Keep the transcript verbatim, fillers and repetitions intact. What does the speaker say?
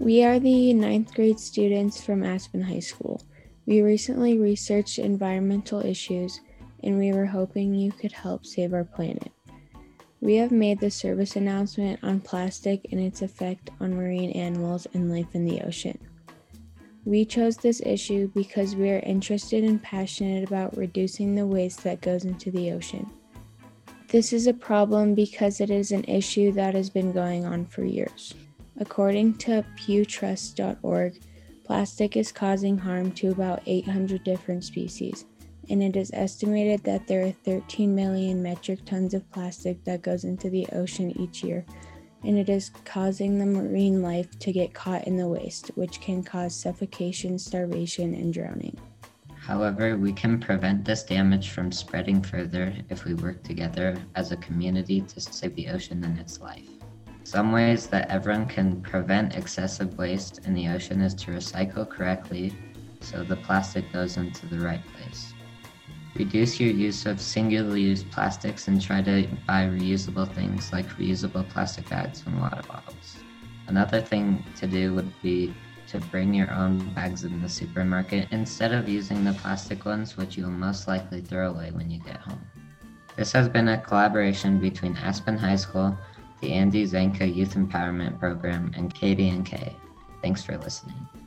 We are the ninth grade students from Aspen High School. We recently researched environmental issues, and we were hoping you could help save our planet. We have made the service announcement on plastic and its effect on marine animals and life in the ocean. We chose this issue because we are interested and passionate about reducing the waste that goes into the ocean. This is a problem because it is an issue that has been going on for years. According to Pew Trust dot org, plastic is causing harm to about eight hundred different species, and it is estimated that there are thirteen million metric tons of plastic that goes into the ocean each year, and it is causing the marine life to get caught in the waste, which can cause suffocation, starvation, and drowning. However, we can prevent this damage from spreading further if we work together as a community to save the ocean and its life. Some ways that everyone can prevent excessive waste in the ocean is to recycle correctly so the plastic goes into the right place. Reduce your use of single-use plastics and try to buy reusable things like reusable plastic bags and water bottles. Another thing to do would be to bring your own bags in the supermarket instead of using the plastic ones, which you'll most likely throw away when you get home. This has been a collaboration between Aspen High School, the Andy Zanka Youth Empowerment Program, and K D N K. Thanks for listening.